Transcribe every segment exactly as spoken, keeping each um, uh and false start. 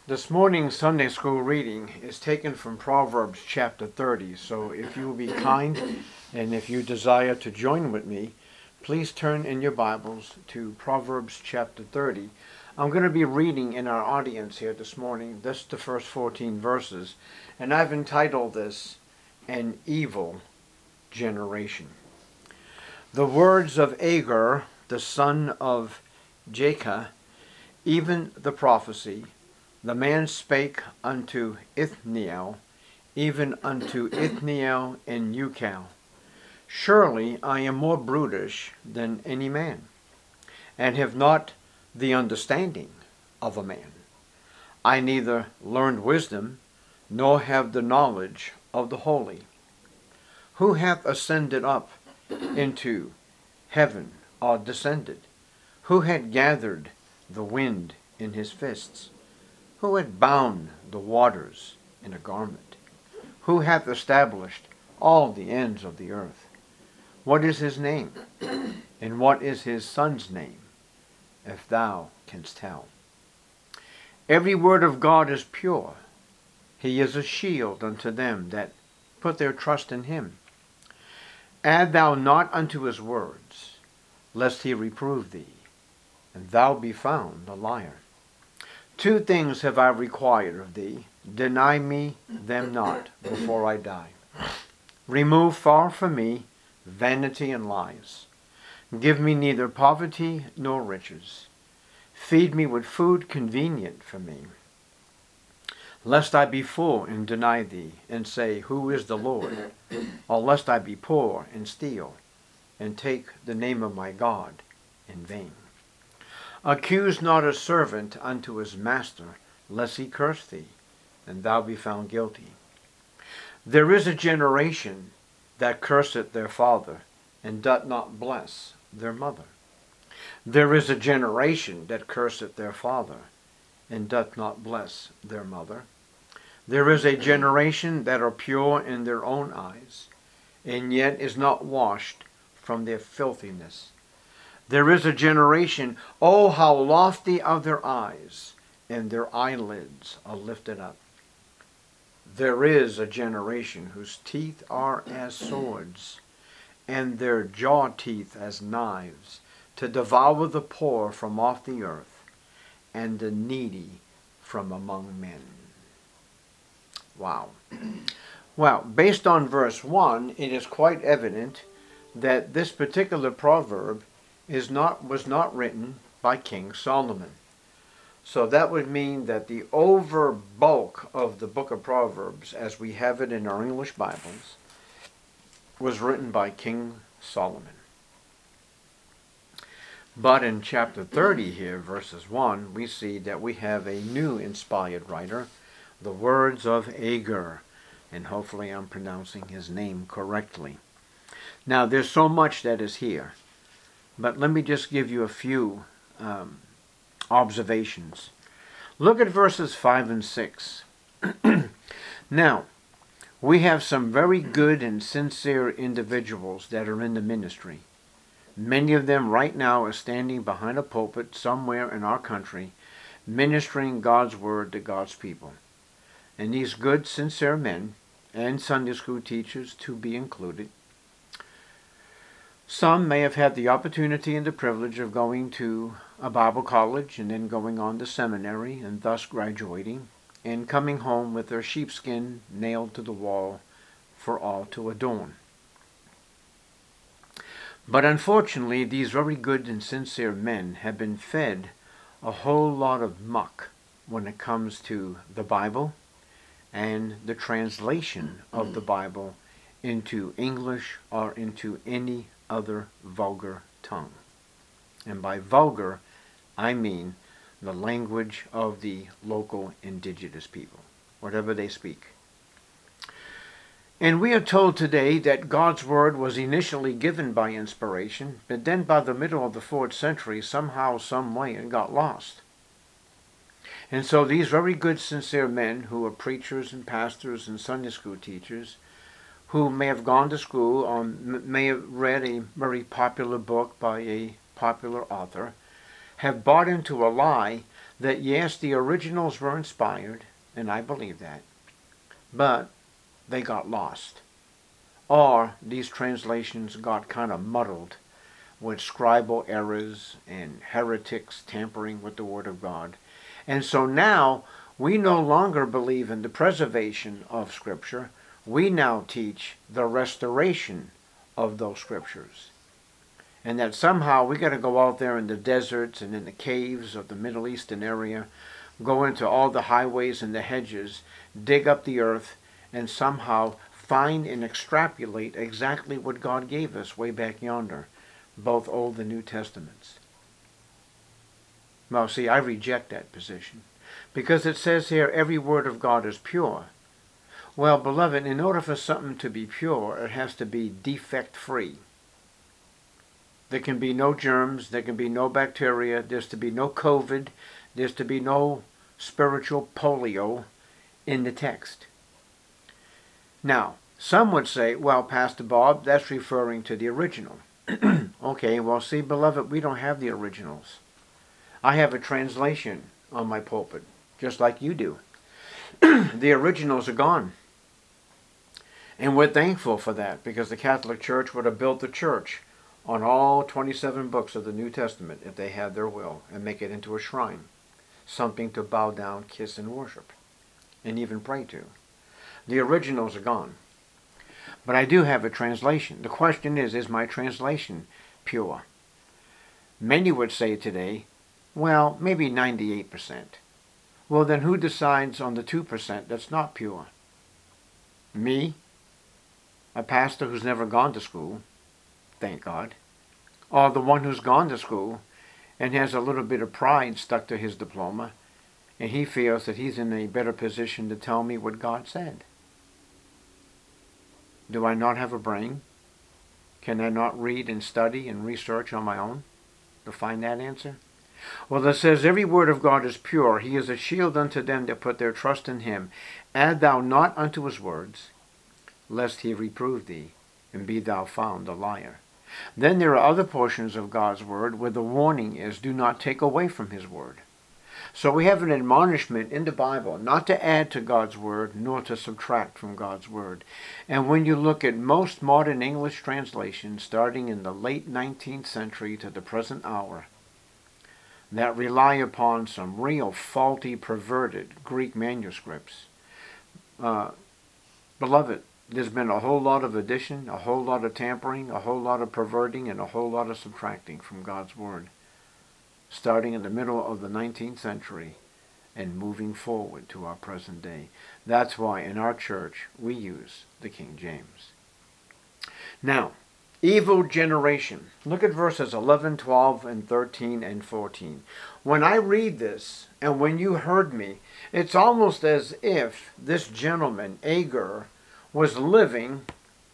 This morning's Sunday school reading is taken from Proverbs chapter thirty, so if you will be kind and if you desire to join with me, please turn in your Bibles to Proverbs chapter thirty. I'm going to be reading in our audience here this morning, this the first fourteen verses, and I've entitled this, An Evil Generation. The words of Agur, the son of Jakeh, even the prophecy, the man spake unto Ithniel, even unto Ithniel and Ucal, Surely I am more brutish than any man, and have not the understanding of a man. I neither learned wisdom, nor have the knowledge of the holy. Who hath ascended up into heaven, or descended? Who had gathered the wind in his fists? Who hath bound the waters in a garment? Who hath established all the ends of the earth? What is his name? And what is his son's name, if thou canst tell? Every word of God is pure. He is a shield unto them that put their trust in him. Add thou not unto his words, lest he reprove thee, and thou be found a liar. Two things have I required of thee, deny me them not before I die. Remove far from me vanity and lies. Give me neither poverty nor riches. Feed me with food convenient for me, lest I be full and deny thee, and say, Who is the Lord? Or lest I be poor and steal, and take the name of my God in vain. Accuse not a servant unto his master, lest he curse thee, and thou be found guilty. There is a generation that curseth their father, and doth not bless their mother. There is a generation that curseth their father, and doth not bless their mother. There is a generation that are pure in their own eyes, and yet is not washed from their filthiness. There is a generation, oh, how lofty are their eyes, and their eyelids are lifted up. There is a generation whose teeth are as swords, and their jaw teeth as knives, to devour the poor from off the earth, and the needy from among men. Wow. Well, based on verse one, it is quite evident that this particular proverb is not was not written by King Solomon. So that would mean that the over bulk of the book of Proverbs, as we have it in our English Bibles, was written by King Solomon. But in chapter thirty here, verses one, we see that we have a new inspired writer, the words of Agur, and hopefully I'm pronouncing his name correctly. Now, there's so much that is here, but let me just give you a few um, observations. Look at verses five and six. Now, we have some very good and sincere individuals that are in the ministry. Many of them right now are standing behind a pulpit somewhere in our country, ministering God's word to God's people. And these good, sincere men, and Sunday school teachers to be included, some may have had the opportunity and the privilege of going to a Bible college and then going on to seminary and thus graduating and coming home with their sheepskin nailed to the wall for all to adorn. But unfortunately, these very good and sincere men have been fed a whole lot of muck when it comes to the Bible and the translation of the Bible into English or into any other vulgar tongue. And by vulgar, I mean the language of the local indigenous people, whatever they speak. And we are told today that God's word was initially given by inspiration, but then by the middle of the fourth century, somehow, some way, it got lost. And so these very good, sincere men who are preachers and pastors and Sunday school teachers, who may have gone to school or may have read a very popular book by a popular author, have bought into a lie that yes, the originals were inspired, and I believe that, but they got lost. Or these translations got kind of muddled with scribal errors and heretics tampering with the Word of God. And so now we no longer believe in the preservation of Scripture. We now teach the restoration of those Scriptures. And that somehow we got to go out there in the deserts and in the caves of the Middle Eastern area, go into all the highways and the hedges, dig up the earth, and somehow find and extrapolate exactly what God gave us way back yonder, both Old and New Testaments. Well, see, I reject that position, because it says here, every word of God is pure. Well, beloved, in order for something to be pure, it has to be defect-free. There can be no germs, there can be no bacteria, there's to be no COVID, there's to be no spiritual polio in the text. Now, some would say, well, Pastor Bob, that's referring to the original. Okay, well, see, beloved, we don't have the originals. I have a translation on my pulpit, just like you do. The originals are gone. And we're thankful for that, because the Catholic Church would have built the church on all twenty-seven books of the New Testament if they had their will, and make it into a shrine, something to bow down, kiss, and worship, and even pray to. The originals are gone. But I do have a translation. The question is, is my translation pure? Many would say today, well, maybe ninety-eight percent. Well, then who decides on the two percent that's not pure? Me? A pastor who's never gone to school, thank God. Or the one who's gone to school and has a little bit of pride stuck to his diploma, and he feels that he's in a better position to tell me what God said. Do I not have a brain? Can I not read and study and research on my own to find that answer? Well, it says, every word of God is pure. He is a shield unto them that put their trust in him. Add thou not unto his words, lest he reprove thee, and be thou found a liar. Then there are other portions of God's word where the warning is, do not take away from his word. So we have an admonishment in the Bible not to add to God's word, nor to subtract from God's word. And when you look at most modern English translations, starting in the late nineteenth century to the present hour, that rely upon some real faulty, perverted Greek manuscripts, uh, beloved, there's been a whole lot of addition, a whole lot of tampering, a whole lot of perverting, and a whole lot of subtracting from God's word, starting in the middle of the nineteenth century and moving forward to our present day. That's why in our church we use the King James. Now, evil generation. Look at verses eleven, twelve, and thirteen, and fourteen. When I read this, and when you heard me, it's almost as if this gentleman, Agur, was living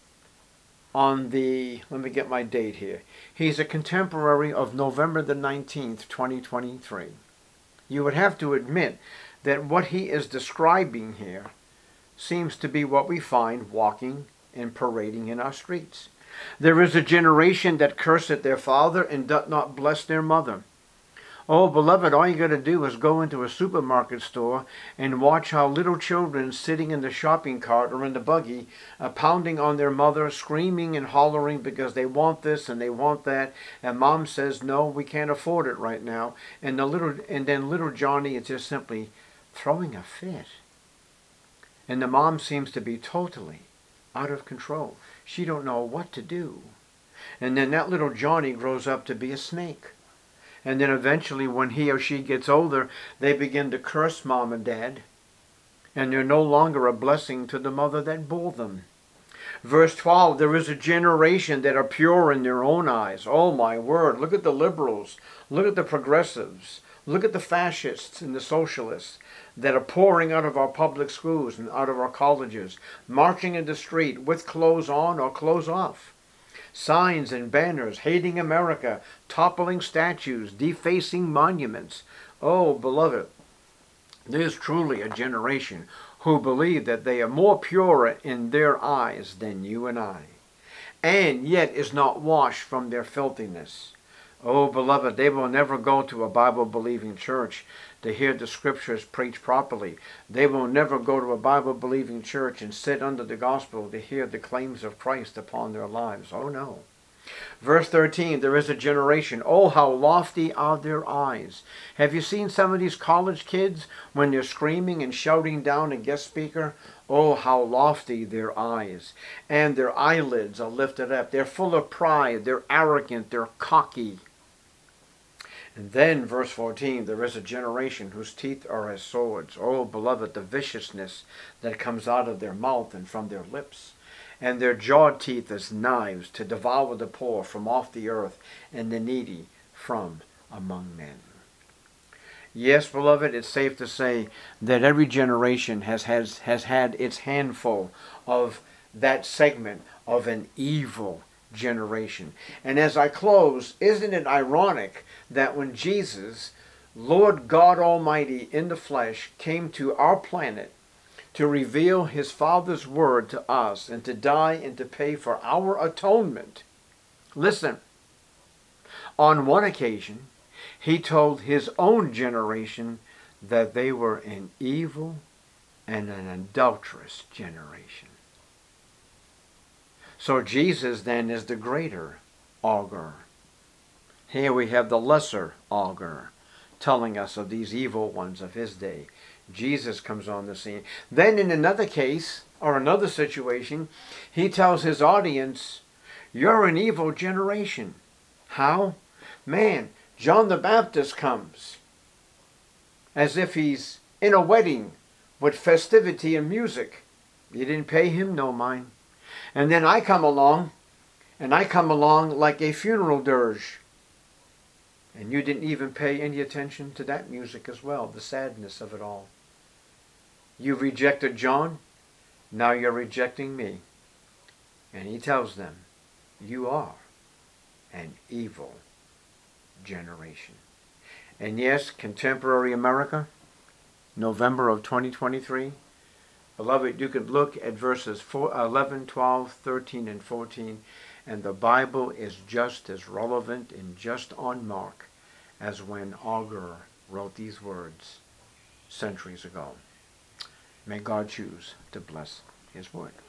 on the, let me get my date here. He's a contemporary of November the nineteenth, twenty twenty-three. You would have to admit that what he is describing here seems to be what we find walking and parading in our streets. There is a generation that curseth their father and doth not bless their mother. Oh, beloved, all you got to do is go into a supermarket store and watch how little children sitting in the shopping cart or in the buggy uh, pounding on their mother, screaming and hollering because they want this and they want that. And mom says, no, we can't afford it right now. And, the little, and then little Johnny is just simply throwing a fit. And the mom seems to be totally out of control. She don't know what to do. And then that little Johnny grows up to be a snake. And then eventually when he or she gets older, they begin to curse mom and dad. And they're no longer a blessing to the mother that bore them. Verse twelve, there is a generation that are pure in their own eyes. Oh my word, look at the liberals. Look at the progressives. Look at the fascists and the socialists that are pouring out of our public schools and out of our colleges, marching in the street with clothes on or clothes off. Signs and banners, hating America, toppling statues, defacing monuments. Oh, beloved, there's truly a generation who believe that they are more pure in their eyes than you and I, and yet is not washed from their filthiness. Oh, beloved, they will never go to a Bible-believing church to hear the scriptures preached properly. They will never go to a Bible-believing church and sit under the gospel to hear the claims of Christ upon their lives. Oh, no. Verse thirteen, there is a generation. Oh, how lofty are their eyes. Have you seen some of these college kids when they're screaming and shouting down a guest speaker? Oh, how lofty their eyes. And their eyelids are lifted up. They're full of pride. They're arrogant. They're cocky. And then, verse fourteen, there is a generation whose teeth are as swords. Oh, beloved, the viciousness that comes out of their mouth and from their lips. And their jaw teeth as knives to devour the poor from off the earth and the needy from among men. Yes, beloved, it's safe to say that every generation has, has, has had its handful of that segment of an evil generation. And as I close, isn't it ironic that when Jesus, Lord God Almighty in the flesh, came to our planet to reveal his Father's word to us and to die and to pay for our atonement, listen, on one occasion, he told his own generation that they were an evil and an adulterous generation. So Jesus then is the greater augur. Here we have the lesser augur telling us of these evil ones of his day. Jesus comes on the scene. Then in another case, or another situation, he tells his audience, you're an evil generation. How? Man, John the Baptist comes as if he's in a wedding with festivity and music. You didn't pay him no mind. And then I come along, and I come along like a funeral dirge. And you didn't even pay any attention to that music as well, the sadness of it all. You rejected John, now you're rejecting me. And he tells them, you are an evil generation. And yes, contemporary America, November of twenty twenty-three, beloved, you could look at verses four, eleven, twelve, thirteen, and fourteen, and the Bible is just as relevant and just on mark as when Augur wrote these words centuries ago. May God choose to bless his word.